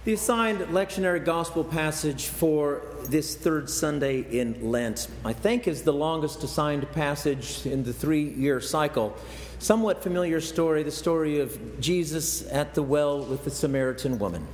The assigned lectionary gospel passage for this third Sunday in Lent, I think, is the longest assigned passage in the 3-year cycle. Somewhat familiar story, the story of Jesus at the well with the Samaritan woman.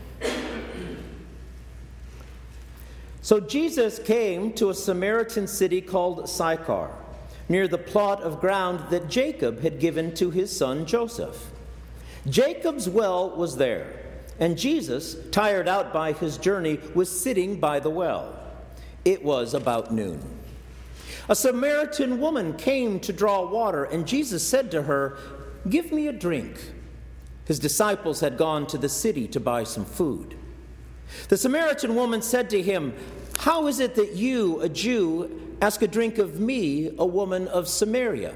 So Jesus came to a Samaritan city called Sychar, near the plot of ground that Jacob had given to his son Joseph. Jacob's well was there, and Jesus, tired out by his journey, was sitting by the well. It was about noon. A Samaritan woman came to draw water, and Jesus said to her, "Give me a drink." His disciples had gone to the city to buy some food. The Samaritan woman said to him, "How is it that you, a Jew, ask a drink of me, a woman of Samaria?"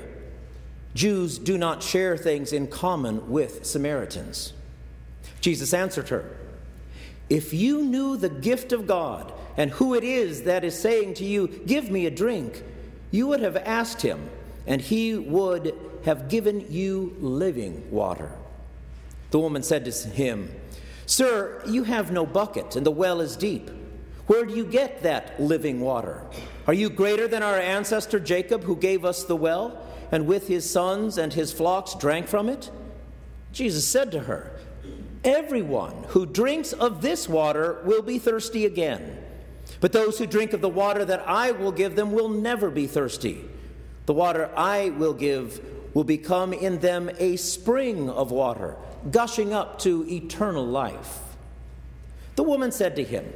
Jews do not share things in common with Samaritans. Jesus answered her, "If you knew the gift of God and who it is that is saying to you, 'Give me a drink,' you would have asked him, and he would have given you living water." The woman said to him, "Sir, you have no bucket, and the well is deep. Where do you get that living water? Are you greater than our ancestor Jacob, who gave us the well, and with his sons and his flocks drank from it?" Jesus said to her, "Everyone who drinks of this water will be thirsty again. But those who drink of the water that I will give them will never be thirsty. The water I will give will become in them a spring of water, gushing up to eternal life." The woman said to him,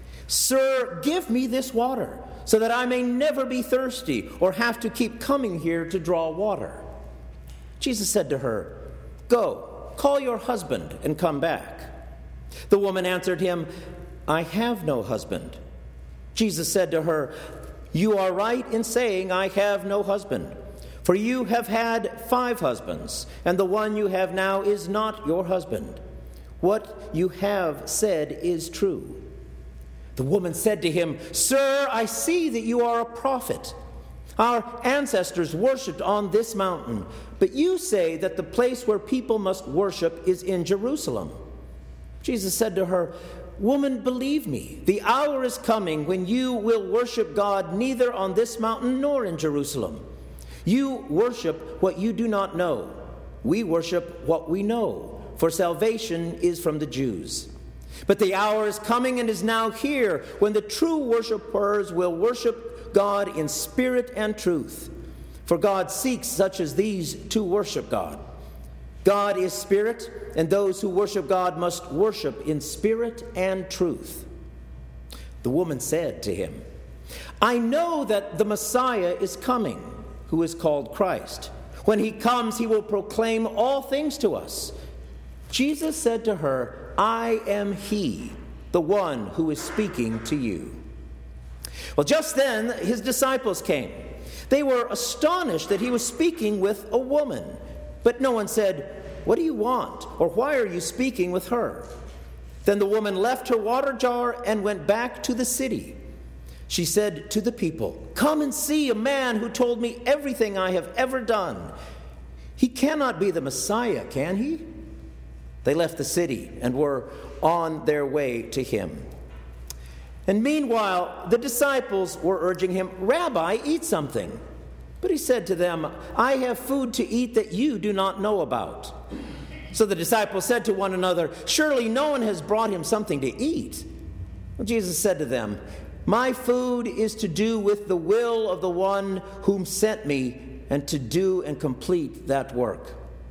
"Sir, give me this water, so that I may never be thirsty or have to keep coming here to draw water." Jesus said to her, "Go, call your husband and come back." The woman answered him, "I have no husband." Jesus said to her, "You are right in saying, 'I have no husband,' for you have had 5 husbands, and the one you have now is not your husband. What you have said is true." The woman said to him, "Sir, I see that you are a prophet. Our ancestors worshipped on this mountain, but you say that the place where people must worship is in Jerusalem." Jesus said to her, "Woman, believe me, the hour is coming when you will worship God neither on this mountain nor in Jerusalem. You worship what you do not know. We worship what we know, for salvation is from the Jews. But the hour is coming and is now here when the true worshipers will worship God in spirit and truth. For God seeks such as these to worship God. God is spirit, and those who worship God must worship in spirit and truth." The woman said to him, "I know that the Messiah is coming, who is called Christ. When he comes, he will proclaim all things to us." Jesus said to her, "I am he, the one who is speaking to you." Well, just then his disciples came. They were astonished that he was speaking with a woman. But no one said, "What do you want?" or "Why are you speaking with her?" Then the woman left her water jar and went back to the city. She said to the people, "Come and see a man who told me everything I have ever done. He cannot be the Messiah, can he?" They left the city and were on their way to him. And meanwhile, the disciples were urging him, "Rabbi, eat something." But he said to them, "I have food to eat that you do not know about." So the disciples said to one another, "Surely no one has brought him something to eat." Well, Jesus said to them, "My food is to do with the will of the one whom sent me, and to do and complete that work.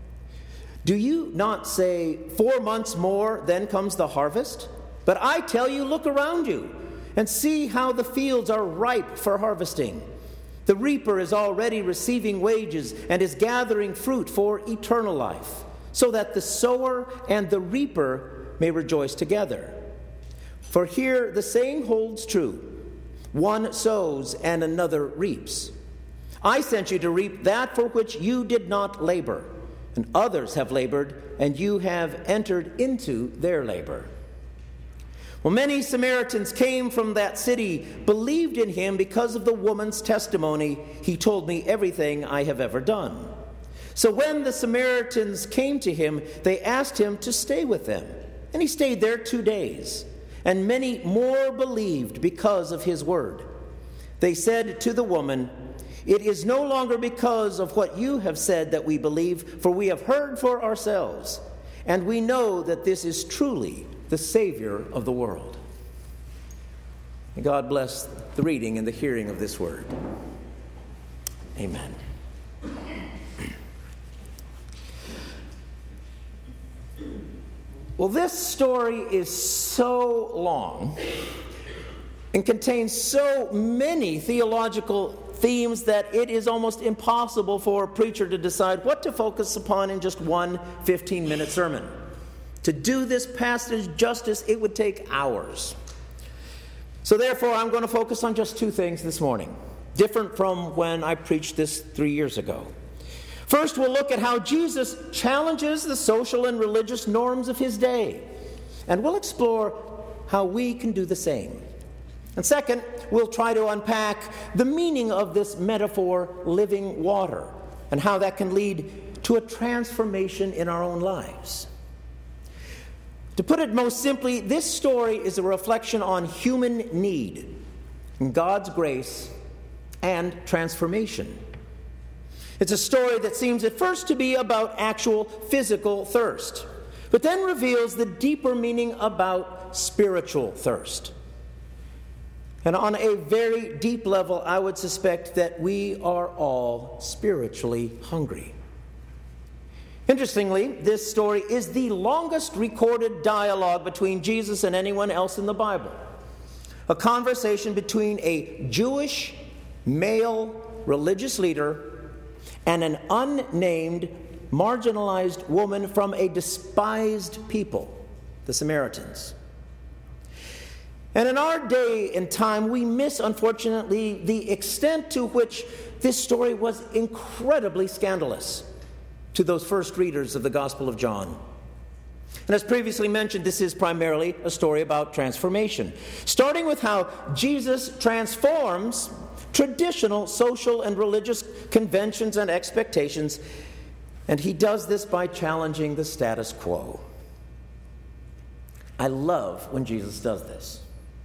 Do you not say, 4 months more, then comes the harvest? But I tell you, look around you and see how the fields are ripe for harvesting. The reaper is already receiving wages and is gathering fruit for eternal life, so that the sower and the reaper may rejoice together. For here the saying holds true, one sows and another reaps. I sent you to reap that for which you did not labor, and others have labored, and you have entered into their labor." Well, many Samaritans came from that city, believed in him because of the woman's testimony, "He told me everything I have ever done." So when the Samaritans came to him, they asked him to stay with them. And he stayed there 2 days, and many more believed because of his word. They said to the woman, "It is no longer because of what you have said that we believe, for we have heard for ourselves, and we know that this is truly the Savior of the world." May God bless the reading and the hearing of this word. Amen. Well, this story is so long and contains so many theological themes that it is almost impossible for a preacher to decide what to focus upon in just one 15-minute sermon. To do this passage justice, it would take hours. So therefore, I'm going to focus on just 2 things this morning, different from when I preached this 3 years ago. First, we'll look at how Jesus challenges the social and religious norms of his day, and we'll explore how we can do the same. And second, we'll try to unpack the meaning of this metaphor, living water, and how that can lead to a transformation in our own lives. To put it most simply, this story is a reflection on human need, God's grace, and transformation. It's a story that seems at first to be about actual physical thirst, but then reveals the deeper meaning about spiritual thirst. And on a very deep level, I would suspect that we are all spiritually hungry. Interestingly, this story is the longest recorded dialogue between Jesus and anyone else in the Bible. A conversation between a Jewish male religious leader and an unnamed, marginalized woman from a despised people, the Samaritans. And in our day and time, we miss, unfortunately, the extent to which this story was incredibly scandalous to those first readers of the Gospel of John. And as previously mentioned, this is primarily a story about transformation, starting with how Jesus transforms traditional social and religious conventions and expectations, and he does this by challenging the status quo. I love when Jesus does this,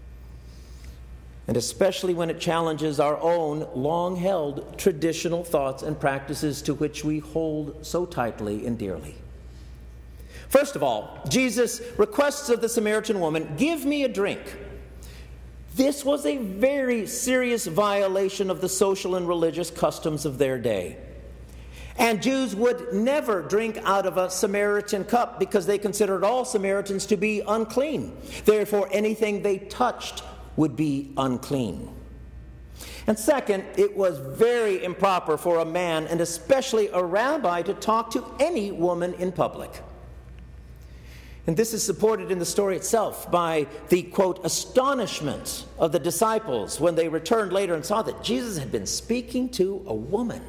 and especially when it challenges our own long-held traditional thoughts and practices to which we hold so tightly and dearly. First of all, Jesus requests of the Samaritan woman, "Give me a drink." This was a very serious violation of the social and religious customs of their day. And Jews would never drink out of a Samaritan cup because they considered all Samaritans to be unclean. Therefore, anything they touched would be unclean. And second, it was very improper for a man, and especially a rabbi, to talk to any woman in public. And this is supported in the story itself by the, quote, astonishment of the disciples when they returned later and saw that Jesus had been speaking to a woman.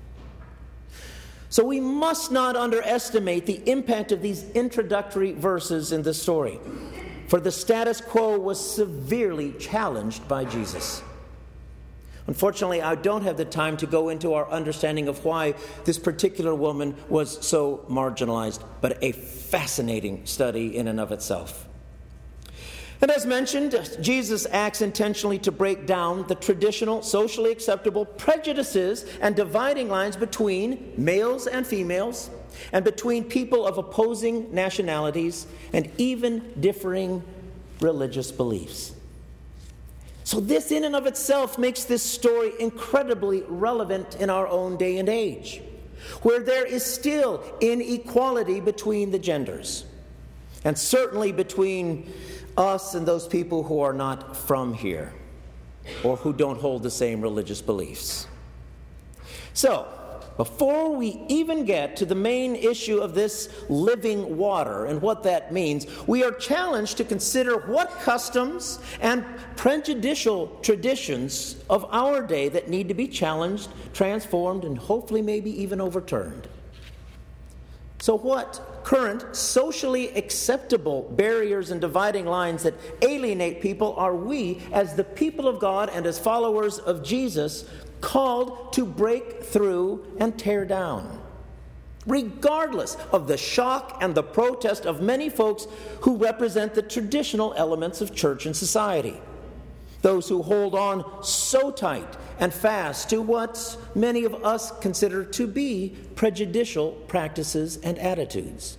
So we must not underestimate the impact of these introductory verses in this story, for the status quo was severely challenged by Jesus. Unfortunately, I don't have the time to go into our understanding of why this particular woman was so marginalized, but a fascinating study in and of itself. And as mentioned, Jesus acts intentionally to break down the traditional, socially acceptable prejudices and dividing lines between males and females, and between people of opposing nationalities, and even differing religious beliefs. So this in and of itself makes this story incredibly relevant in our own day and age, where there is still inequality between the genders, and certainly between us and those people who are not from here, or who don't hold the same religious beliefs. So, before we even get to the main issue of this living water and what that means, we are challenged to consider what customs and prejudicial traditions of our day that need to be challenged, transformed, and hopefully maybe even overturned. So what current socially acceptable barriers and dividing lines that alienate people are we, as the people of God and as followers of Jesus, called to break through and tear down? regardless of the shock and the protest of many folks who represent the traditional elements of church and society. Those who hold on so tight and fast to what many of us consider to be prejudicial practices and attitudes.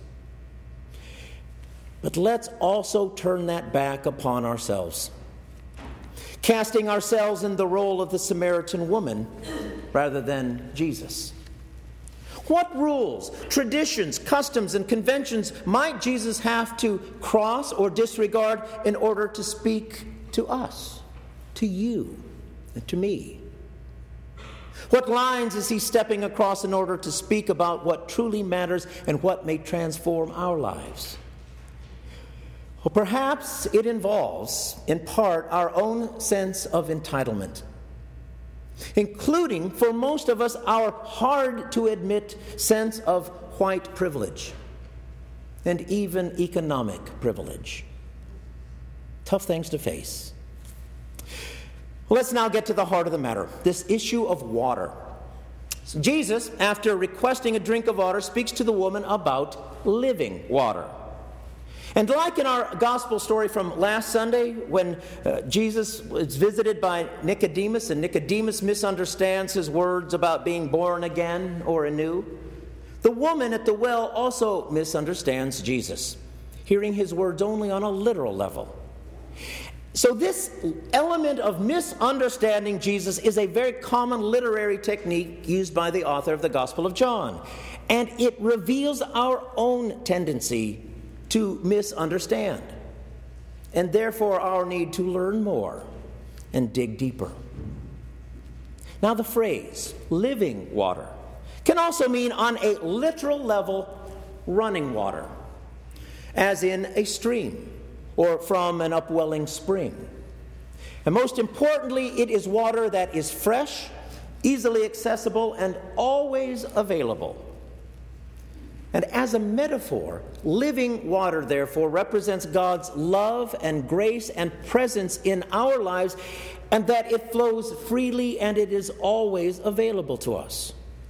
But let's also turn that back upon ourselves, casting ourselves in the role of the Samaritan woman rather than Jesus. What rules, traditions, customs, and conventions might Jesus have to cross or disregard in order to speak to us, to you, and to me? What lines is he stepping across in order to speak about what truly matters and what may transform our lives? Well, perhaps it involves, in part, our own sense of entitlement, including, for most of us, our hard-to-admit sense of white privilege and even economic privilege. Tough things to face. Let's now get to the heart of the matter, this issue of water. So Jesus, after requesting a drink of water, speaks to the woman about living water. And like in our gospel story from last Sunday, when Jesus is visited by Nicodemus, and Nicodemus misunderstands his words about being born again or anew, the woman at the well also misunderstands Jesus, hearing his words only on a literal level. So this element of misunderstanding Jesus is a very common literary technique used by the author of the Gospel of John. And it reveals our own tendency to misunderstand, and therefore our need to learn more and dig deeper. Now the phrase, living water, can also mean on a literal level, running water, as in a stream or from an upwelling spring. And most importantly, it is water that is fresh, easily accessible, and always available. And as a metaphor, living water, therefore, represents God's love and grace and presence in our lives, and that it flows freely and it is always available to us.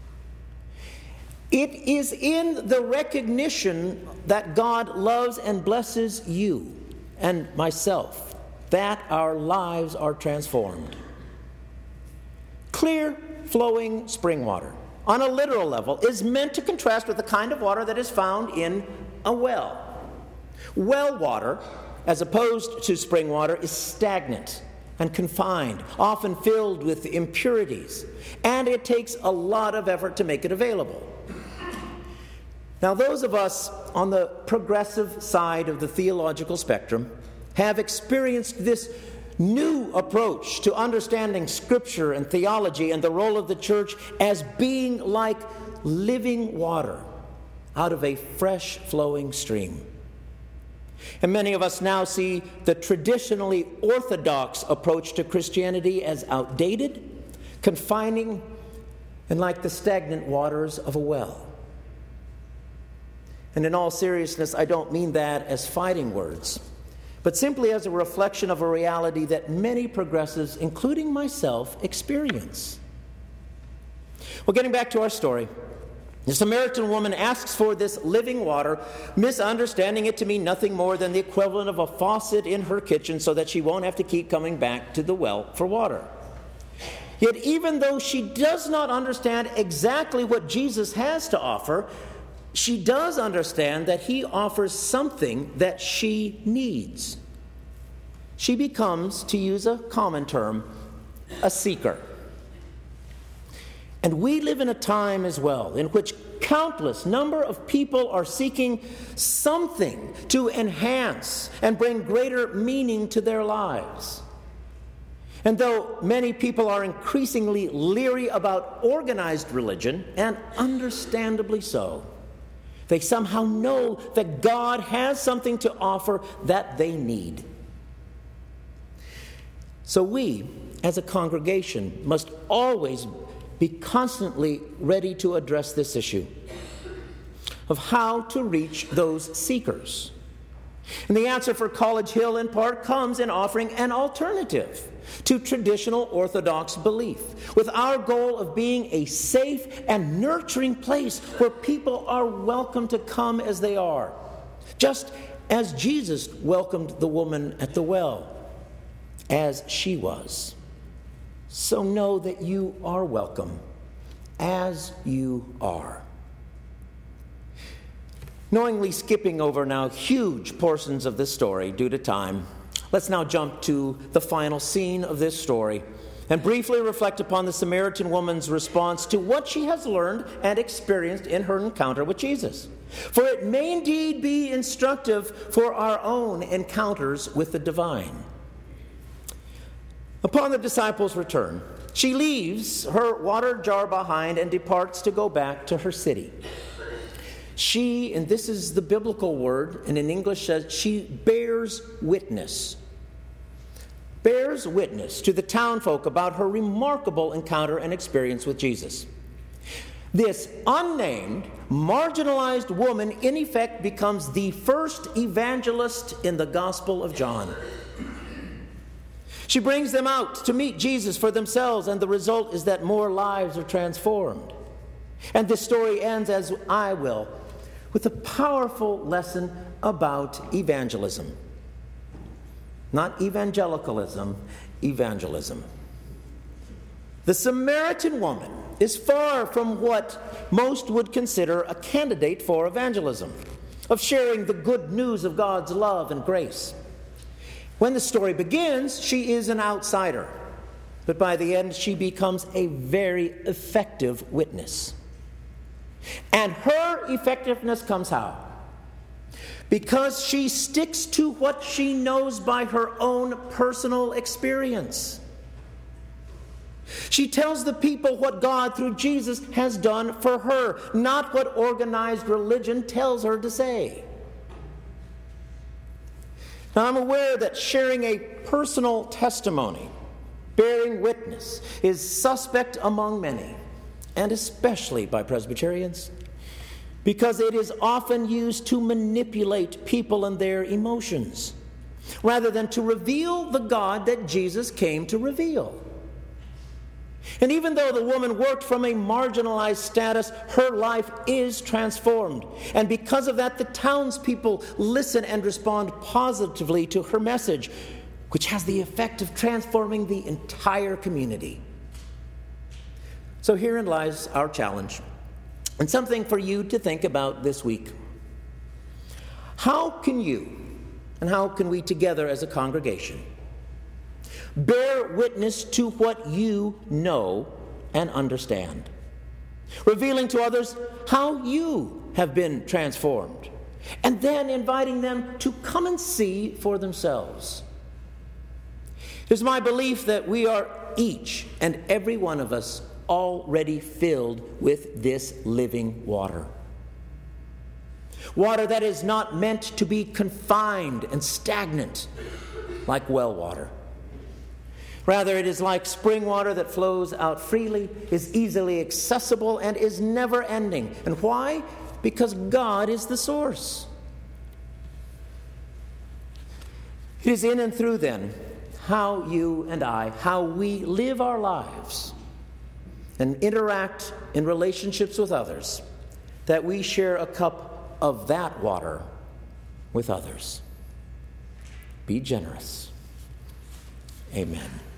It is in the recognition that God loves and blesses you and myself that our lives are transformed. Clear, flowing spring water, on a literal level, is meant to contrast with the kind of water that is found in a well. Well water, as opposed to spring water, is stagnant and confined, often filled with impurities, and it takes a lot of effort to make it available. Now, those of us on the progressive side of the theological spectrum have experienced this new approach to understanding Scripture and theology and the role of the church as being like living water out of a fresh flowing stream. And many of us now see the traditionally orthodox approach to Christianity as outdated, confining, and like the stagnant waters of a well. And in all seriousness, I don't mean that as fighting words, but simply as a reflection of a reality that many progressives, including myself, experience. Well, getting back to our story, the Samaritan woman asks for this living water, misunderstanding it to mean nothing more than the equivalent of a faucet in her kitchen so that she won't have to keep coming back to the well for water. Yet even though she does not understand exactly what Jesus has to offer, she does understand that he offers something that she needs. She becomes, to use a common term, a seeker. And we live in a time as well in which countless number of people are seeking something to enhance and bring greater meaning to their lives. And though many people are increasingly leery about organized religion, and understandably so, they somehow know that God has something to offer that they need. So we, as a congregation, must always be constantly ready to address this issue of how to reach those seekers And the answer for College Hill, in part, comes in offering an alternative to traditional Orthodox belief, with our goal of being a safe and nurturing place where people are welcome to come as they are, just as Jesus welcomed the woman at the well, as she was. So know that you are welcome as you are. Knowingly skipping over now huge portions of this story due to time, let's now jump to the final scene of this story and briefly reflect upon the Samaritan woman's response to what she has learned and experienced in her encounter with Jesus. For it may indeed be instructive for our own encounters with the divine. Upon the disciples' return, she leaves her water jar behind and departs to go back to her city. She, and this is the biblical word, and in English says, she bears witness to the townfolk about her remarkable encounter and experience with Jesus. This unnamed, marginalized woman, in effect, becomes the first evangelist in the Gospel of John. She brings them out to meet Jesus for themselves, and the result is that more lives are transformed. And this story ends, as I will, with a powerful lesson about evangelism. Not evangelicalism, evangelism. The Samaritan woman is far from what most would consider a candidate for evangelism, of sharing the good news of God's love and grace. When the story begins, she is an outsider, but by the end, she becomes a very effective witness. And her effectiveness comes how? Because she sticks to what she knows by her own personal experience. She tells the people what God, through Jesus, has done for her, not what organized religion tells her to say. Now, I'm aware that sharing a personal testimony, bearing witness, is suspect among many, and especially by Presbyterians, because it is often used to manipulate people and their emotions, rather than to reveal the God that Jesus came to reveal. And even though the woman worked from a marginalized status, her life is transformed. And because of that, the townspeople listen and respond positively to her message, which has the effect of transforming the entire community. So herein lies our challenge, and something for you to think about this week. How can you, and how can we together as a congregation, bear witness to what you know and understand, revealing to others how you have been transformed, and then inviting them to come and see for themselves? It is my belief that we are each and every one of us already filled with this living water. Water that is not meant to be confined and stagnant like well water. Rather, it is like spring water that flows out freely, is easily accessible, and is never ending. And why? Because God is the source. It is in and through, then, how you and I, how we live our lives and interact in relationships with others, that we share a cup of that water with others. Be generous. Amen.